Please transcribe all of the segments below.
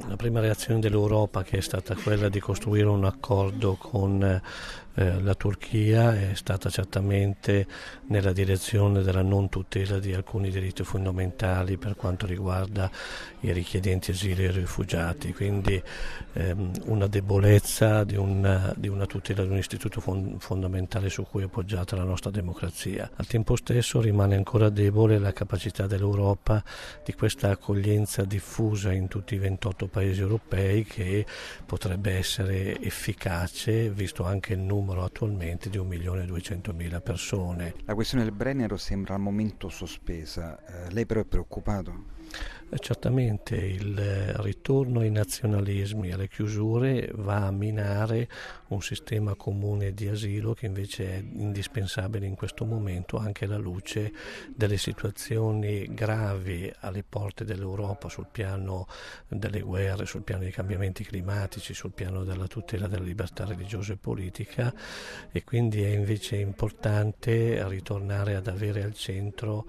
La prima reazione dell'Europa, che è stata quella di costruire un accordo con la Turchia, è stata certamente nella direzione della non tutela di alcuni diritti fondamentali per quanto riguarda i richiedenti asilo e i rifugiati, quindi una debolezza di una tutela di un istituto fondamentale su cui è appoggiata la nostra democrazia. Al tempo stesso rimane ancora debole la capacità dell'Europa di questa accoglienza diffusa in tutti i 28 paesi europei, che potrebbe essere efficace, visto anche il numero attualmente di 1.200.000 persone. La questione del Brennero sembra al momento sospesa, lei però è preoccupato? Certamente il ritorno ai nazionalismi, alle chiusure, va a minare un sistema comune di asilo che invece è indispensabile in questo momento, anche alla luce delle situazioni gravi alle porte dell'Europa sul piano delle guerre, sul piano dei cambiamenti climatici, sul piano della tutela della libertà religiosa e politica, e quindi è invece importante ritornare ad avere al centro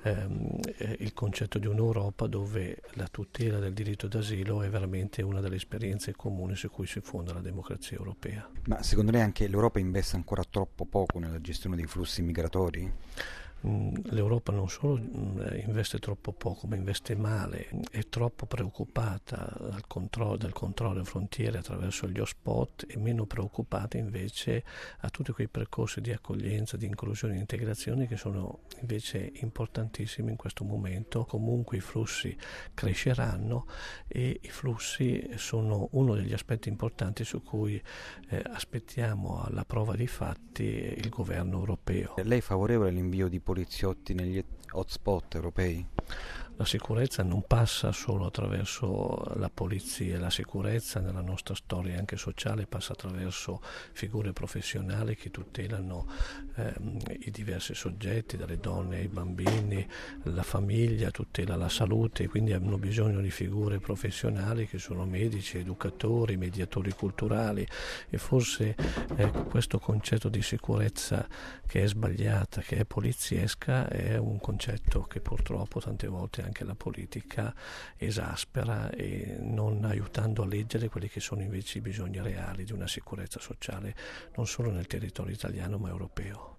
il concetto di un'Europa dove la tutela del diritto d'asilo è veramente una delle esperienze comuni su cui si fonda la democrazia europea. Ma secondo lei anche l'Europa investe ancora troppo poco nella gestione dei flussi migratori? L'Europa non solo investe troppo poco, ma investe male, è troppo preoccupata del controllo alle frontiere attraverso gli hotspot e meno preoccupata invece a tutti quei percorsi di accoglienza, di inclusione e integrazione che sono invece importantissimi in questo momento. Comunque i flussi cresceranno e i flussi sono uno degli aspetti importanti su cui aspettiamo alla prova dei fatti il governo europeo. Lei è favorevole all'invio di poliziotti negli hotspot europei? La sicurezza non passa solo attraverso la polizia, la sicurezza nella nostra storia anche sociale passa attraverso figure professionali che tutelano i diversi soggetti, dalle donne ai bambini, la famiglia, tutela la salute, quindi hanno bisogno di figure professionali che sono medici, educatori, mediatori culturali, e forse questo concetto di sicurezza che è sbagliata, che è poliziesca, è un concetto che purtroppo tante volte anche la politica esaspera, e non aiutando a leggere quelli che sono invece i bisogni reali di una sicurezza sociale non solo nel territorio italiano ma europeo.